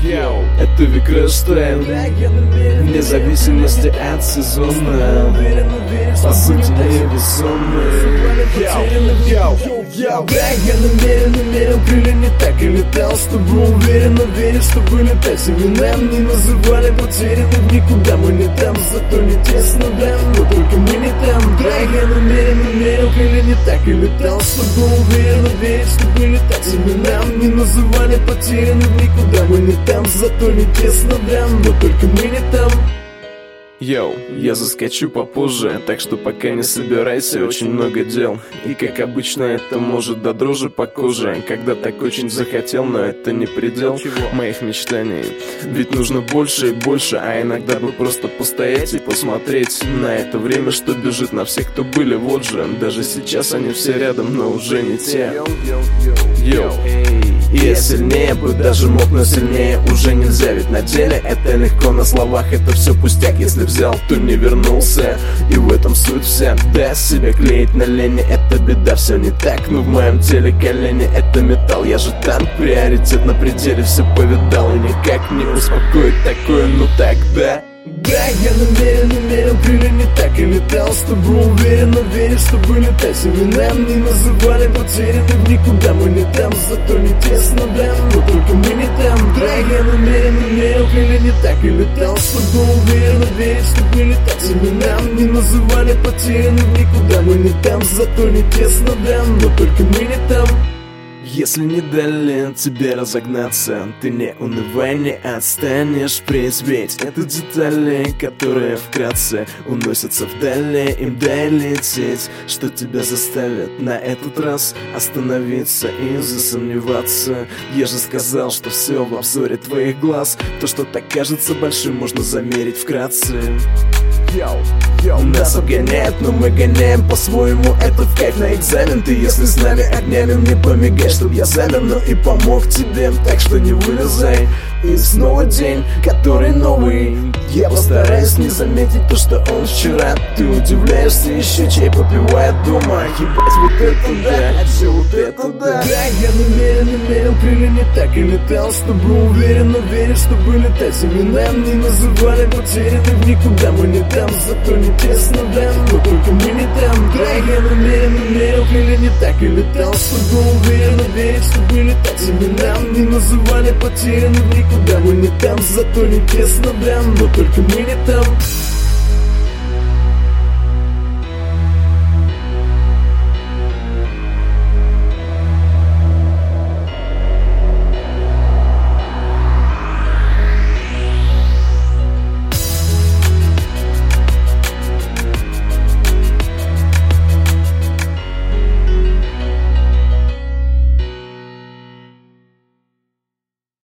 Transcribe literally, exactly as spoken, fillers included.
Это век растаял, вне зависимости от сезона, по сути невесомый. Да, я намерен, намерен, крылья не так и летал с тобой. Уверенно верю, чтобы летать имена не называли потерянным в никуда. Мы не там, зато не тесно, да, но только мы не там. Да, я намерен, намерен, крылья не так и летал с тобой. Уверенно верю, чтобы летать имена не называли потерянным в никуда. Мы не там, зато не тесно, да, но только мы не там. Йоу, я заскочу попозже, так что пока не собирайся, очень много дел. И как обычно это может до дрожи по коже, когда так очень захотел, но это не предел моих мечтаний. Ведь нужно больше и больше, а иногда бы просто постоять и посмотреть на это время, что бежит на всех, кто были, вот же. Даже сейчас они все рядом, но уже не те. Йоу, и я сильнее бы даже мог, но сильнее уже нельзя. Ведь на деле это легко, на словах это все пустяк. Если взял, то не вернулся, и в этом суть вся. Да, себя клеить на лени, это беда, все не так. Но в моем теле колени, это металл. Я же танк, приоритет на пределе, все повидал. И никак не успокоит такое, ну тогда. Да, я намерен, намерен, крылья не так и летал с тобой. Уверенно верю, чтобы летать имена не называли потерянным в никуда. Мы не там, зато не тесно, да, но только мы не там. Да, я намерен, намерен, крылья не так и летал с тобой. Уверенно верю, чтобы летать имена не называли потерянным в никуда. Мы не там, зато не тесно, да, но только мы не там. Если не дали тебе разогнаться, ты не унывай, не отстанешь впредь. Ведь это детали, которые вкратце уносятся вдали. Им дай лететь, что тебя заставит на этот раз остановиться и засомневаться. Я же сказал, что все в обзоре твоих глаз. То, что так кажется большим, можно замерить вкратце. Нас обгоняет, но мы гоняем по-своему. Это в кайф на экзамен. Ты если с нами огнями мне помигай, чтоб я замер, но и помог тебе. Так что не вылезай. И снова день, который новый. Я постараюсь не заметить то, что он вчера. Ты удивляешься еще, чай попивает дома. Ебать, вот это да, а все вот это да. Да, я намерен, намерен, крылья не так и летал с тобой. Уверенно верю, чтобы летать имена не называли потерянным в никуда. Мы не там, зато не тесно, да, но только мы не там. Да, я намерен, намерен, крылья не так и летал с тобой. Уверенно верю, чтобы летать имена не называли потерянным в никуда. Мы не там, зато не тесно, да, но только мы не там.